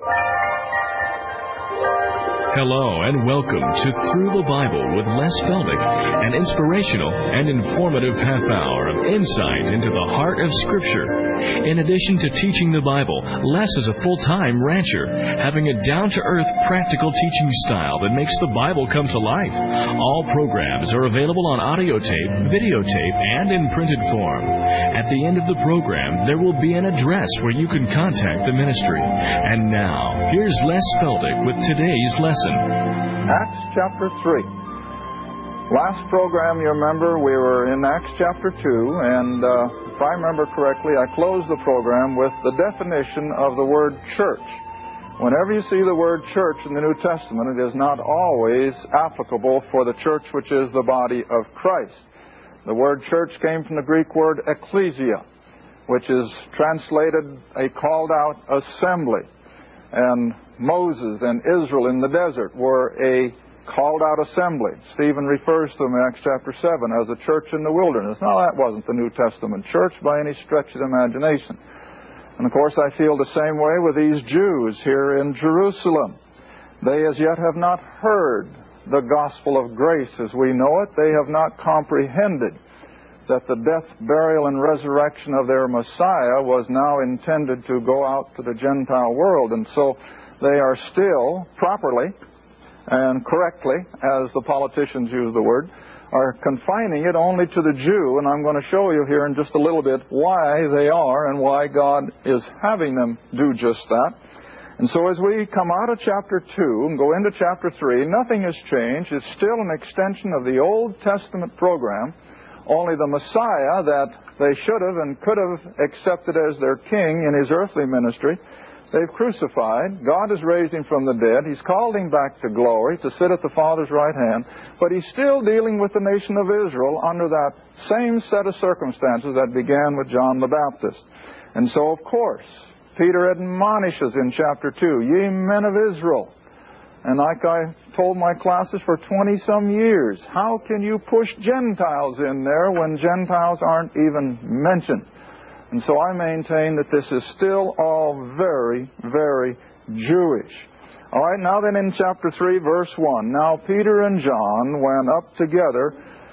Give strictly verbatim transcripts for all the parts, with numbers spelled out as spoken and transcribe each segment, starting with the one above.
Hello and welcome to Through the Bible with Les Feldick, an inspirational and informative half hour of insight into the heart of Scripture. In addition to teaching the Bible, Les is a full-time rancher, having a down-to-earth, practical teaching style that makes the Bible come to life. All programs are available on audio tape, videotape, and in printed form. At the end of the program, there will be an address where you can contact the ministry. And now, here's Les Feldick with today's lesson. Acts chapter three. Last program, you remember, we were in Acts chapter two, and uh, if I remember correctly, I closed the program with the definition of the word church. Whenever you see the word church in the New Testament, it is not always applicable for the church which is the body of Christ. The word church came from the Greek word ecclesia, which is translated a called-out assembly. And Moses and Israel in the desert were a called-out assembly. Stephen refers to them in Acts chapter seven as a church in the wilderness. Now, that wasn't the New Testament church by any stretch of the imagination. And, of course, I feel the same way with these Jews here in Jerusalem. They as yet have not heard the gospel of grace as we know it. They have not comprehended that the death, burial, and resurrection of their Messiah was now intended to go out to the Gentile world. And so they are still properly and correctly, as the politicians use the word, are confining it only to the Jew. And I'm going to show you here in just a little bit why they are and why God is having them do just that. And so as we come out of chapter two and go into chapter three, nothing has changed. It's still an extension of the Old Testament program. Only the Messiah that they should have and could have accepted as their king in his earthly ministry, they've crucified. God has raised him from the dead. He's called him back to glory to sit at the Father's right hand. But he's still dealing with the nation of Israel under that same set of circumstances that began with John the Baptist. And so, of course, Peter admonishes in chapter two, "Ye men of Israel." And like I told my classes for twenty-some years, how can you push Gentiles in there when Gentiles aren't even mentioned? And so I maintain that this is still all very, very Jewish. All right, now then in chapter three, verse one. Now Peter and John went up together.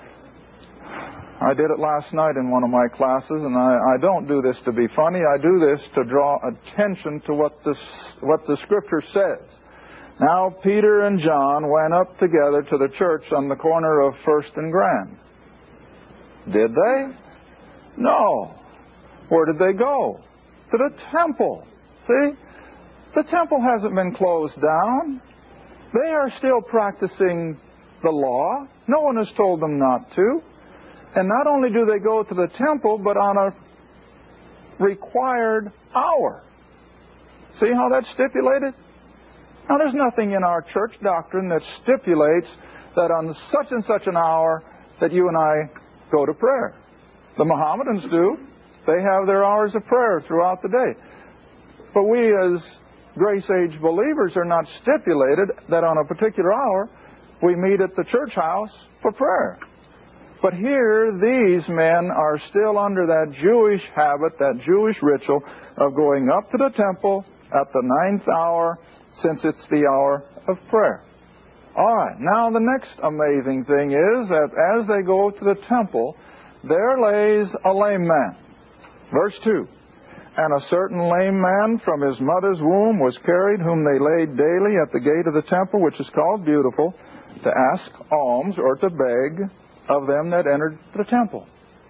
I did it last night in one of my classes, and I, I don't do this to be funny. I do this to draw attention to what, this, what the Scripture says. Now Peter and John went up together to the church on the corner of First and Grand. Did they? No. Where did they go? To the temple. See? The temple hasn't been closed down. They are still practicing the law. No one has told them not to. And not only do they go to the temple, but on a required hour. See how that's stipulated? Now, there's nothing in our church doctrine that stipulates that on such and such an hour that you and I go to prayer. The Mohammedans do. They have their hours of prayer throughout the day. But we as Grace Age believers are not stipulated that on a particular hour we meet at the church house for prayer. But here, these men are still under that Jewish habit, that Jewish ritual of going up to the temple at the ninth hour, since it's the hour of prayer. All right, now the next amazing thing is that as they go to the temple, there lays a lame man. Verse two. And a certain lame man from his mother's womb was carried, whom they laid daily at the gate of the temple, which is called Beautiful, to ask alms or to beg of them that entered the temple.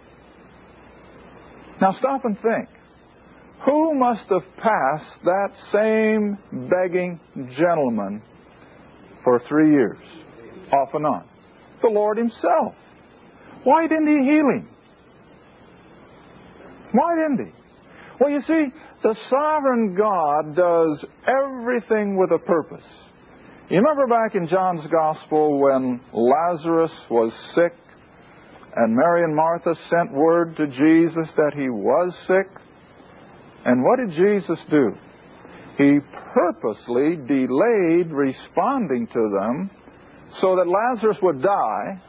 Now stop and think. Who must have passed that same begging gentleman for three years, off and on? The Lord Himself. Why didn't He heal him? Why didn't He? Well, you see, the sovereign God does everything with a purpose. You remember back in John's Gospel when Lazarus was sick and Mary and Martha sent word to Jesus that he was sick? And what did Jesus do? He purposely delayed responding to them so that Lazarus would die,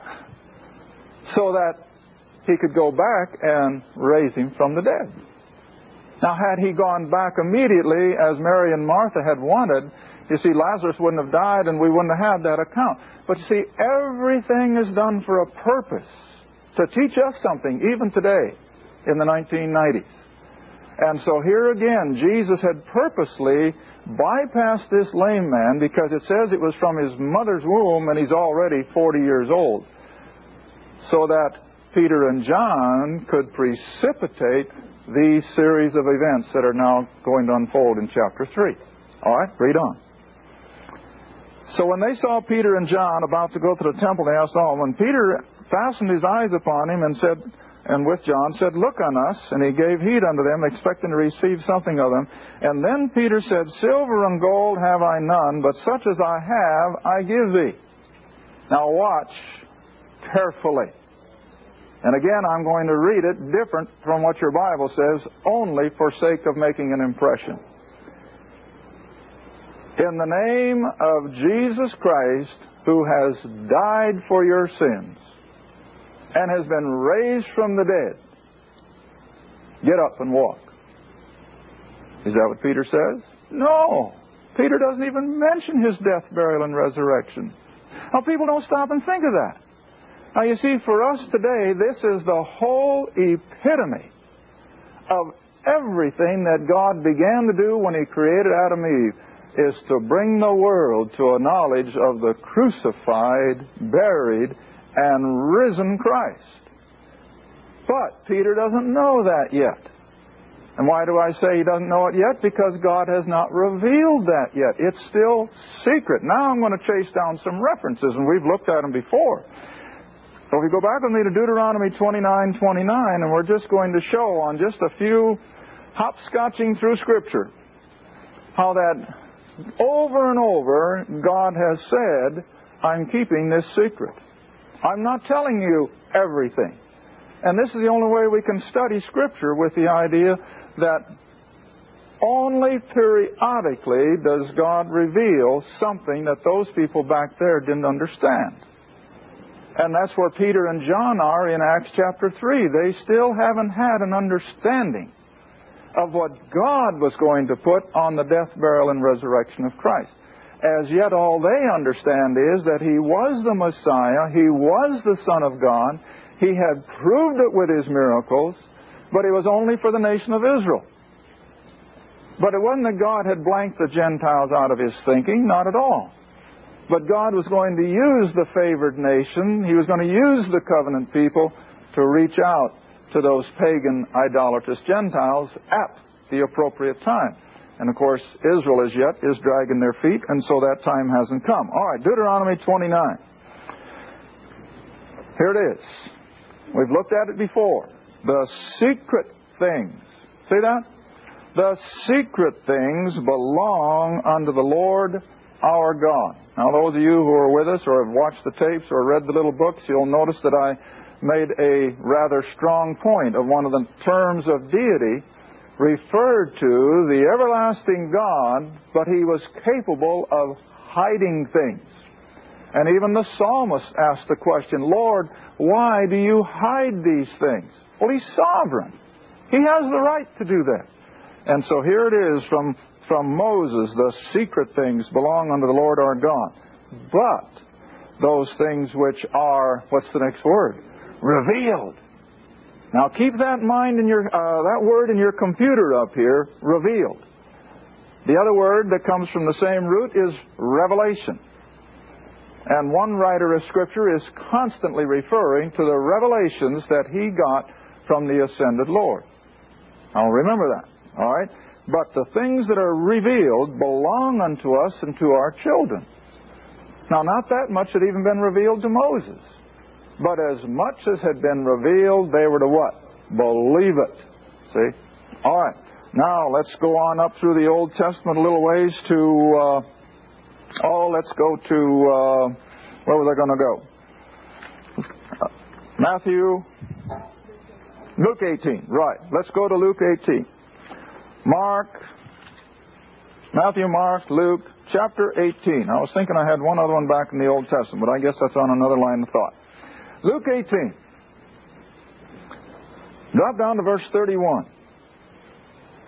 so that He could go back and raise him from the dead. Now, had he gone back immediately, as Mary and Martha had wanted, you see, Lazarus wouldn't have died and we wouldn't have had that account. But you see, everything is done for a purpose, to teach us something, even today, in the nineteen nineties. And so here again, Jesus had purposely bypassed this lame man, because it says it was from his mother's womb and he's already forty years old, so that Peter and John could precipitate these series of events that are now going to unfold in chapter three. All right, read on. So when they saw Peter and John about to go to the temple, they asked all. When Peter fastened his eyes upon him and said, and with John said, "Look on us," and he gave heed unto them, expecting to receive something of them. And then Peter said, "Silver and gold have I none, but such as I have I give thee." Now watch carefully. And again, I'm going to read it different from what your Bible says, only for sake of making an impression. In the name of Jesus Christ, who has died for your sins and has been raised from the dead, get up and walk. Is that what Peter says? No. Peter doesn't even mention his death, burial, and resurrection. Now, people don't stop and think of that. Now, you see, for us today, this is the whole epitome of everything that God began to do when He created Adam and Eve, is to bring the world to a knowledge of the crucified, buried, and risen Christ. But Peter doesn't know that yet. And why do I say he doesn't know it yet? Because God has not revealed that yet. It's still secret. Now I'm going to chase down some references, and we've looked at them before. So if you go back with me to Deuteronomy twenty-nine twenty-nine, and we're just going to show on just a few hopscotching through Scripture how that over and over God has said, I'm keeping this secret. I'm not telling you everything. And this is the only way we can study Scripture, with the idea that only periodically does God reveal something that those people back there didn't understand. And that's where Peter and John are in Acts chapter three. They still haven't had an understanding of what God was going to put on the death, burial, and resurrection of Christ. As yet, all they understand is that He was the Messiah, He was the Son of God, He had proved it with His miracles, but it was only for the nation of Israel. But it wasn't that God had blanked the Gentiles out of His thinking, not at all. But God was going to use the favored nation, He was going to use the covenant people to reach out to those pagan, idolatrous Gentiles at the appropriate time. And of course, Israel as yet is dragging their feet, and so that time hasn't come. All right, Deuteronomy twenty-nine. Here it is. We've looked at it before. The secret things. See that? The secret things belong unto the Lord our God. Now, those of you who are with us or have watched the tapes or read the little books, you'll notice that I made a rather strong point of one of the terms of deity referred to the everlasting God, but He was capable of hiding things. And even the psalmist asked the question, Lord, why do you hide these things? Well, He's sovereign. He has the right to do that. And so here it is from, from Moses, the secret things belong unto the Lord our God. But those things which are, what's the next word? Revealed. Now keep that in mind in your, uh, that word in your computer up here, revealed. The other word that comes from the same root is revelation. And one writer of Scripture is constantly referring to the revelations that he got from the ascended Lord. Now remember that, all right? But the things that are revealed belong unto us and to our children. Now, not that much had even been revealed to Moses. But as much as had been revealed, they were to what? Believe it. See? All right. Now, let's go on up through the Old Testament a little ways to, uh, oh, let's go to, uh, where was I going to go? Uh, Matthew, Luke eighteen. Right. Let's go to Luke eighteen. Mark, Matthew, Mark, Luke, chapter eighteen. I was thinking I had one other one back in the Old Testament, but I guess that's on another line of thought. Luke eighteen. Drop down to verse thirty-one.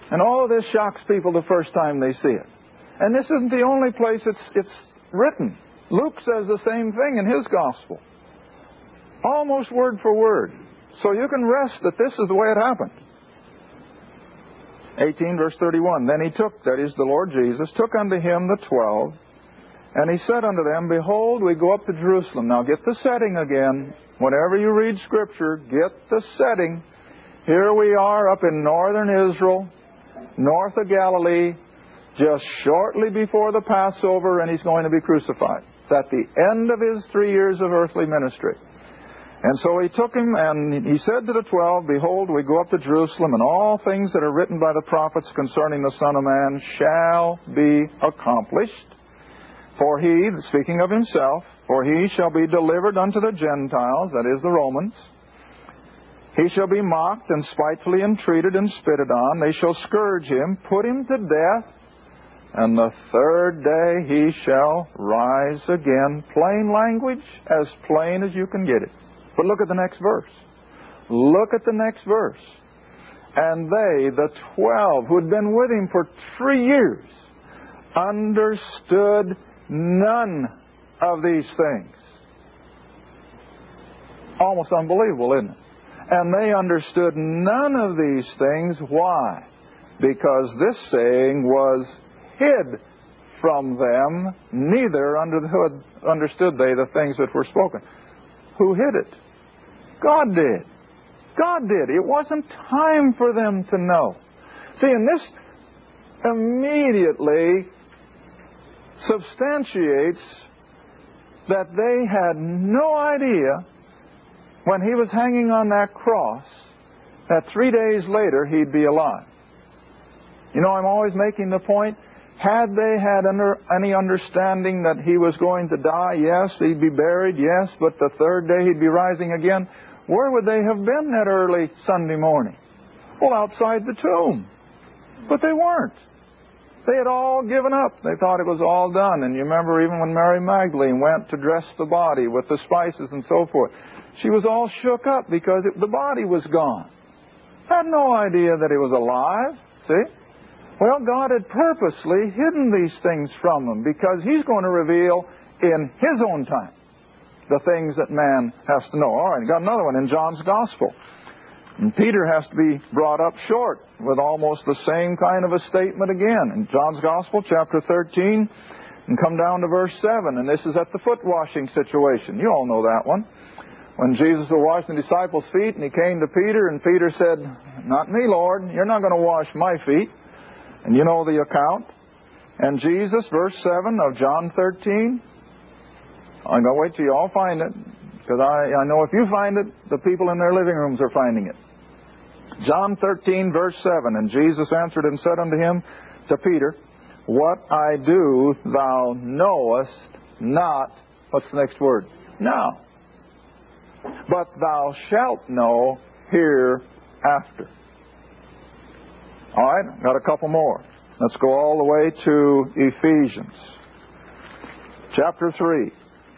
And all of this shocks people the first time they see it. And this isn't the only place it's, it's written. Luke says the same thing in his gospel. Almost word for word. So you can rest that this is the way it happened. eighteen verse thirty-one. Then he took, that is the Lord Jesus, took unto him the twelve, and he said unto them, Behold, we go up to Jerusalem. Now get the setting again. Whenever you read Scripture, get the setting. Here we are up in northern Israel, north of Galilee, just shortly before the Passover, and he's going to be crucified. It's at the end of his three years of earthly ministry. And so he took him, and he said to the twelve, Behold, we go up to Jerusalem, and all things that are written by the prophets concerning the Son of Man shall be accomplished. For he, speaking of himself, for he shall be delivered unto the Gentiles, that is the Romans. He shall be mocked and spitefully entreated and spitted on. They shall scourge him, put him to death, and the third day he shall rise again. Plain language, as plain as you can get it. But look at the next verse. Look at the next verse. And they, the twelve, who had been with him for three years, understood none of these things. Almost unbelievable, isn't it? And they understood none of these things. Why? Because this saying was hid from them, neither understood they the things that were spoken. Who hid it? God did. God did. It wasn't time for them to know. See, and this immediately substantiates that they had no idea when he was hanging on that cross that three days later he'd be alive. You know, I'm always making the point, had they had under, any understanding that he was going to die, yes, he'd be buried, yes, but the third day he'd be rising again, where would they have been that early Sunday morning? Well, outside the tomb. But they weren't. They had all given up. They thought it was all done. And you remember even when Mary Magdalene went to dress the body with the spices and so forth, she was all shook up because it, the body was gone. Had no idea that he was alive. See? Well, God had purposely hidden these things from them because he's going to reveal in his own time the things that man has to know. All right, got another one in John's Gospel. And Peter has to be brought up short with almost the same kind of a statement again. In John's Gospel, chapter thirteen, and come down to verse seven. And this is at the foot washing situation. You all know that one. When Jesus was washing the disciples' feet, and he came to Peter, and Peter said, Not me, Lord. You're not going to wash my feet. And you know the account. And Jesus, verse seven of John thirteen, I'm going to wait till you all find it, because I, I know if you find it, the people in their living rooms are finding it. John thirteen, verse seven, And Jesus answered and said unto him, to Peter, What I do thou knowest not. What's the next word? Now. But thou shalt know hereafter. All right, got a couple more. Let's go all the way to Ephesians. Chapter three.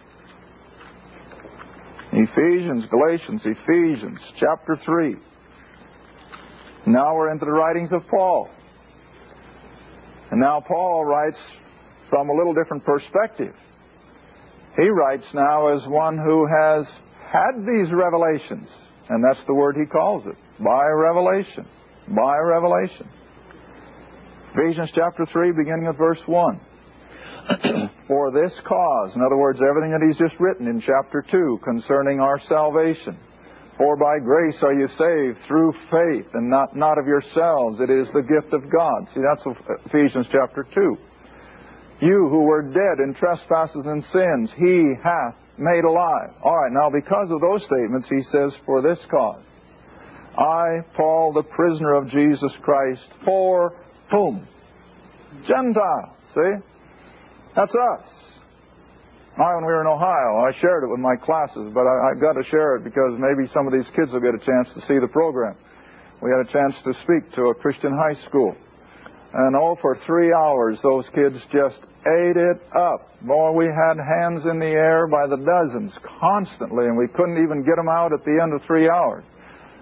Ephesians, Galatians, Ephesians, chapter three. Now we're into the writings of Paul. And now Paul writes from a little different perspective. He writes now as one who has had these revelations. And that's the word he calls it. By revelation. By revelation. Ephesians chapter three, beginning at verse one. For this cause, in other words, everything that he's just written in chapter two concerning our salvation. For by grace are you saved through faith, and not, not of yourselves. It is the gift of God. See, that's Ephesians chapter two. You who were dead in trespasses and sins, he hath made alive. All right, now because of those statements, he says, for this cause. I, Paul, the prisoner of Jesus Christ, for whom? Gentiles. See? That's us. Now, when we were in Ohio, I shared it with my classes, but I, I've got to share it because maybe some of these kids will get a chance to see the program. We had a chance to speak to a Christian high school. And oh, for three hours, those kids just ate it up. Boy, we had hands in the air by the dozens, constantly, and we couldn't even get them out at the end of three hours.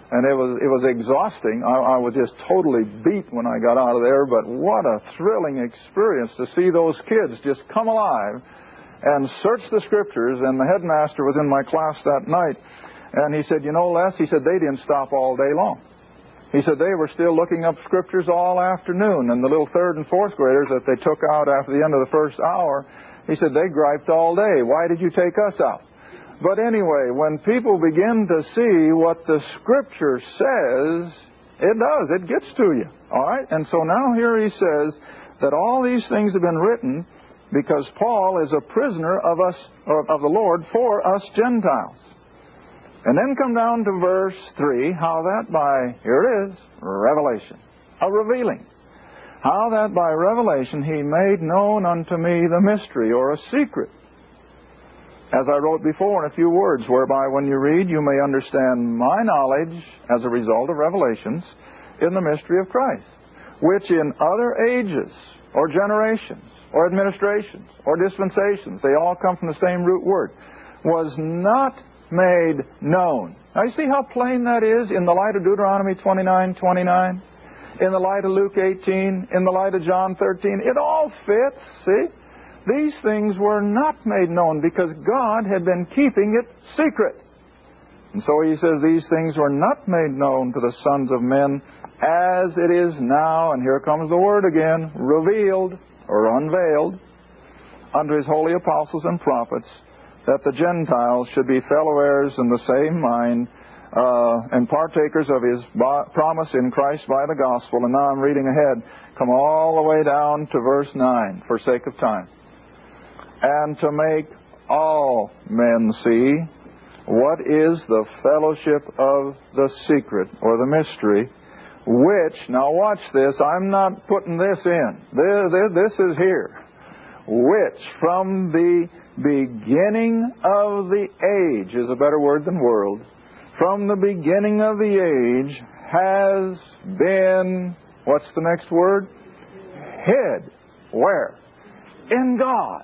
And it was it was exhausting. I, I was just totally beat when I got out of there, but what a thrilling experience to see those kids just come alive and search the Scriptures. And the headmaster was in my class that night, and he said, you know, Les, he said, they didn't stop all day long. He said they were still looking up Scriptures all afternoon, and the little third and fourth graders that they took out after the end of the first hour, he said they griped all day. Why did you take us out? But anyway, when people begin to see what the Scripture says, it does. It gets to you. All right? And so now here he says that all these things have been written because Paul is a prisoner of us, of the Lord for us Gentiles. And then come down to verse three, how that by, here it is, revelation, a revealing. How that by revelation he made known unto me the mystery, or a secret. As I wrote before in a few words, whereby when you read you may understand my knowledge as a result of revelations in the mystery of Christ, which in other ages, or generations, or administrations, or dispensations, they all come from the same root word, was not made known. Now you see how plain that is in the light of Deuteronomy twenty-nine twenty-nine, in the light of Luke eighteen, in the light of John thirteen. It all fits, see? These things were not made known because God had been keeping it secret. And so he says these things were not made known to the sons of men as it is now, and here comes the word again, revealed or unveiled unto his holy apostles and prophets, that the Gentiles should be fellow heirs in the same mind, uh, and partakers of his bo- promise in Christ by the gospel. And now I'm reading ahead. Come all the way down to verse nine for sake of time. And to make all men see what is the fellowship of the secret, or the mystery, which, now watch this, I'm not putting this in. This, this, this is here. Which from the beginning of the age, is a better word than world, from the beginning of the age has been, what's the next word? Hid. Where? In God.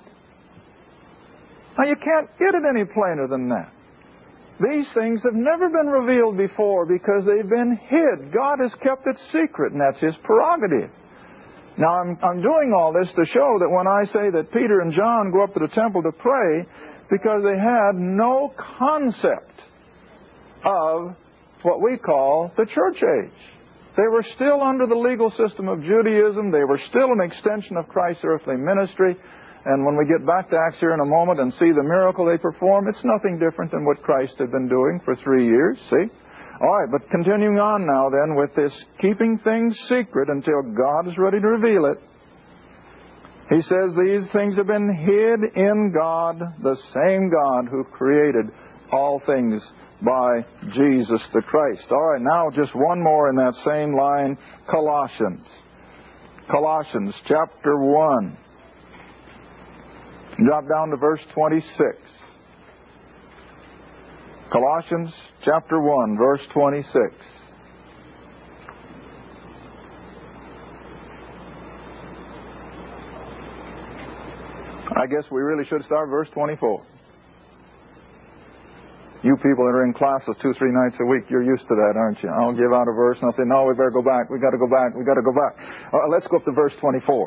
Now you can't get it any plainer than that. These things have never been revealed before because they've been hid. God has kept it secret, and that's His prerogative. Now I'm, I'm doing all this to show that when I say that Peter and John go up to the temple to pray, because they had no concept of what we call the church age. They were still under the legal system of Judaism. They were still an extension of Christ's earthly ministry. And when we get back to Acts here in a moment and see the miracle they perform, it's nothing different than what Christ had been doing for three years, see? All right, but continuing on now then with this keeping things secret until God is ready to reveal it. He says these things have been hid in God, the same God who created all things by Jesus the Christ. All right, now just one more in that same line, Colossians. Colossians chapter one. Drop down to verse twenty-six. Colossians chapter one, verse twenty-six. I guess we really should start verse twenty-four. You people that are in classes two, three nights a week, you're used to that, aren't you? I'll give out a verse and I'll say, no, we better go back. We got to go back. We got to go back. All right, let's go up to verse twenty-four.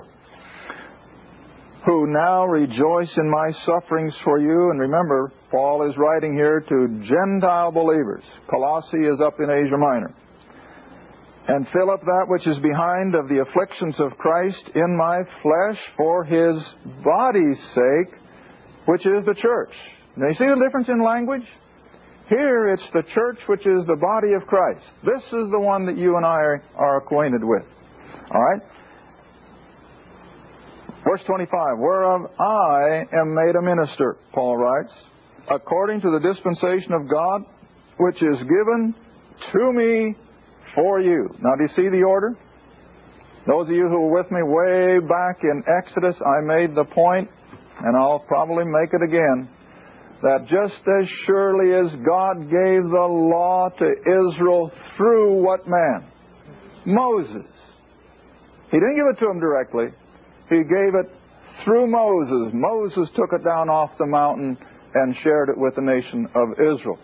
Who now rejoice in my sufferings for you. And remember, Paul is writing here to Gentile believers. Colossae is up in Asia Minor. And fill up that which is behind of the afflictions of Christ in my flesh for His body's sake, which is the church. Now you see the difference in language? Here it's the church which is the body of Christ. This is the one that you and I are, are acquainted with. All right? Verse twenty-five, whereof I am made a minister, Paul writes, according to the dispensation of God, which is given to me for you. Now, do you see the order? Those of you who were with me way back in Exodus, I made the point, and I'll probably make it again, that just as surely as God gave the law to Israel through what man? Moses. He didn't give it to him directly. He gave it through Moses. Moses took it down off the mountain and shared it with the nation of Israel.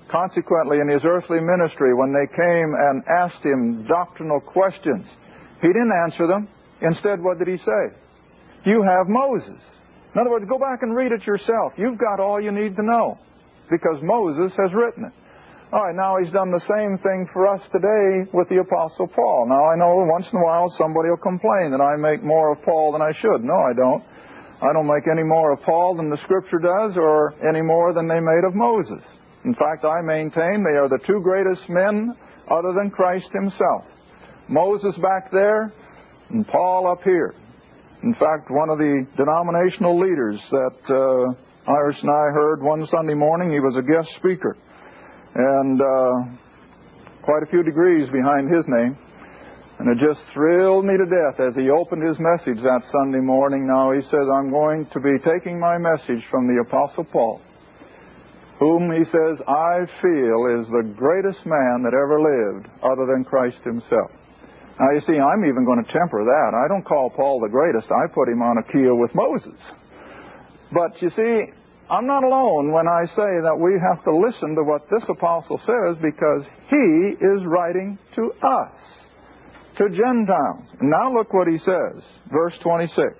Consequently, in his earthly ministry, when they came and asked him doctrinal questions, he didn't answer them. Instead, what did he say? You have Moses. In other words, go back and read it yourself. You've got all you need to know, because Moses has written it. All right, now he's done the same thing for us today with the Apostle Paul. Now, I know once in a while somebody will complain that I make more of Paul than I should. No, I don't. I don't make any more of Paul than the Scripture does, or any more than they made of Moses. In fact, I maintain they are the two greatest men other than Christ himself. Moses back there and Paul up here. In fact, one of the denominational leaders that uh, Iris and I heard one Sunday morning, he was a guest speaker. And uh, quite a few degrees behind his name. And it just thrilled me to death as he opened his message that Sunday morning. Now he says, I'm going to be taking my message from the Apostle Paul, whom he says, I feel is the greatest man that ever lived other than Christ himself. Now you see, I'm even going to temper that. I don't call Paul the greatest. I put him on a keel with Moses. But you see, I'm not alone when I say that we have to listen to what this apostle says, because he is writing to us, to Gentiles. And now look what he says, verse twenty-six.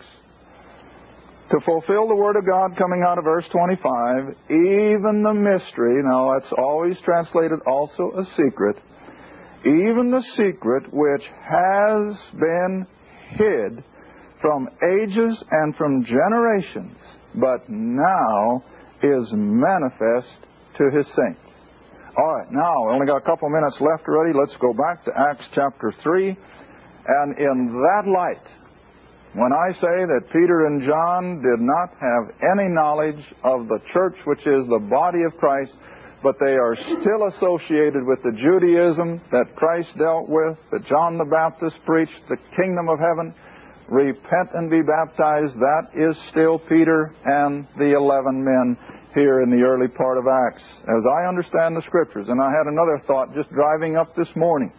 To fulfill the word of God coming out of verse twenty-five, even the mystery, now that's always translated also a secret, even the secret which has been hid from ages and from generations, but now is manifest to his saints. All right, now, we only got a couple minutes left already. Let's go back to Acts chapter three. And in that light, when I say that Peter and John did not have any knowledge of the church, which is the body of Christ, but they are still associated with the Judaism that Christ dealt with, that John the Baptist preached, the kingdom of heaven, repent and be baptized, that is still Peter and the eleven men here in the early part of Acts, as I understand the Scriptures. And I had another thought just driving up this morning.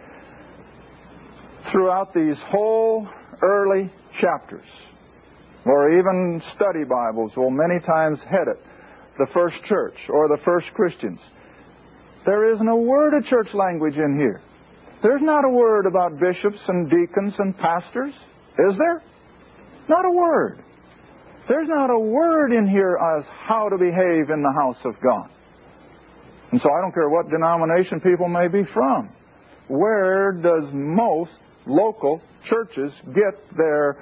Throughout these whole early chapters, or even study Bibles will many times head it, the first church or the first Christians, there isn't a word of church language in here. There's not a word about bishops and deacons and pastors. Is there? Not a word. There's not a word in here as how to behave in the house of God. And so I don't care what denomination people may be from. Where does most local churches get their,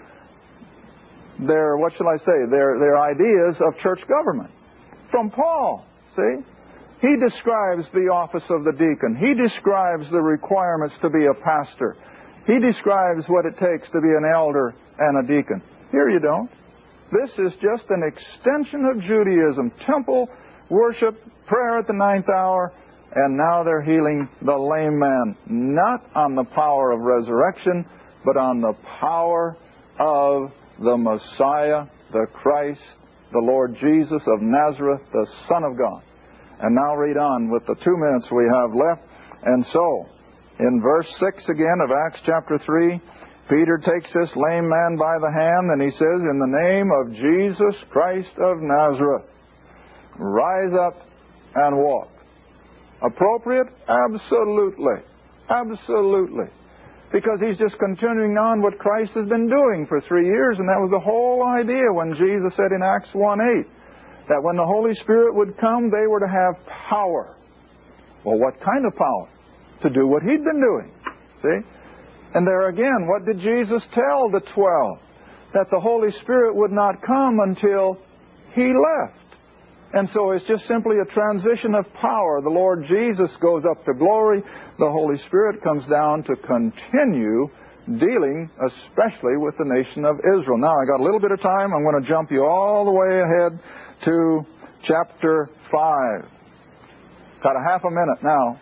their what shall I say, their, their ideas of church government? From Paul, see? He describes the office of the deacon. He describes the requirements to be a pastor. He describes what it takes to be an elder and a deacon. Here you don't. This is just an extension of Judaism. Temple worship, prayer at the ninth hour, and now they're healing the lame man. Not on the power of resurrection, but on the power of the Messiah, the Christ, the Lord Jesus of Nazareth, the Son of God. And now read on with the two minutes we have left. And so, in verse six again of Acts chapter three, Peter takes this lame man by the hand and he says, in the name of Jesus Christ of Nazareth, rise up and walk. Appropriate? Absolutely. Absolutely. Because he's just continuing on what Christ has been doing for three years, and that was the whole idea when Jesus said in Acts one eight, that when the Holy Spirit would come, they were to have power. Well, what kind of power? To do what he'd been doing. See? And there again, what did Jesus tell the twelve? That the Holy Spirit would not come until he left. And so it's just simply a transition of power. The Lord Jesus goes up to glory. The Holy Spirit comes down to continue dealing especially with the nation of Israel. Now, I got a little bit of time. I'm going to jump you all the way ahead to chapter five. Got a half a minute now.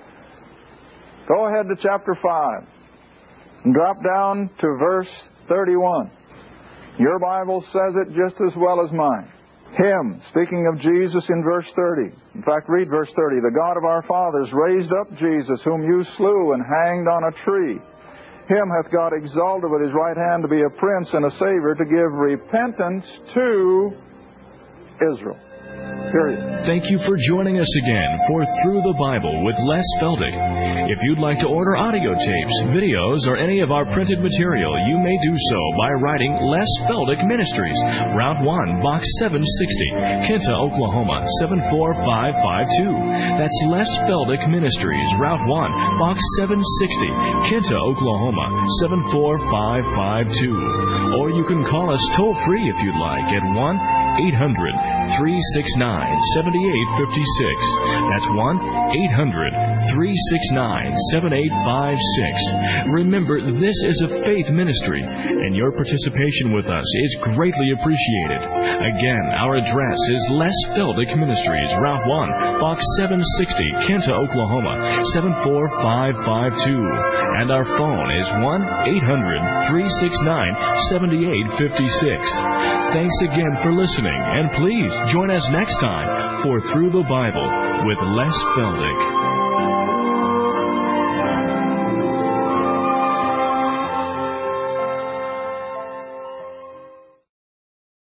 Go ahead to chapter five and drop down to verse thirty-one. Your Bible says it just as well as mine. Him, speaking of Jesus in verse thirty. In fact, read verse thirty. The God of our fathers raised up Jesus, whom you slew and hanged on a tree. Him hath God exalted with his right hand to be a prince and a Savior, to give repentance to Israel. Period. Thank you for joining us again for Through the Bible with Les Feldick. If you'd like to order audio tapes, videos, or any of our printed material, you may do so by writing Les Feldick Ministries, Route one, Box seven sixty, Kinta, Oklahoma, seven four five five two. That's Les Feldick Ministries, Route one, Box seven sixty, Kinta, Oklahoma, seven four five five two. Or you can call us toll-free if you'd like at one eight hundred, three six nine, seven eight five six. That's one eight hundred, three six nine, seven eight five six. Remember, this is a faith ministry, and your participation with us is greatly appreciated. Again, our address is Les Feldick Ministries, Route one, Box seven sixty, Kinta, Oklahoma, seven four five five two. And our phone is one eight hundred, three six nine, seven eight five six. Thanks again for listening, and please join us next time for Through the Bible with Les Feldick.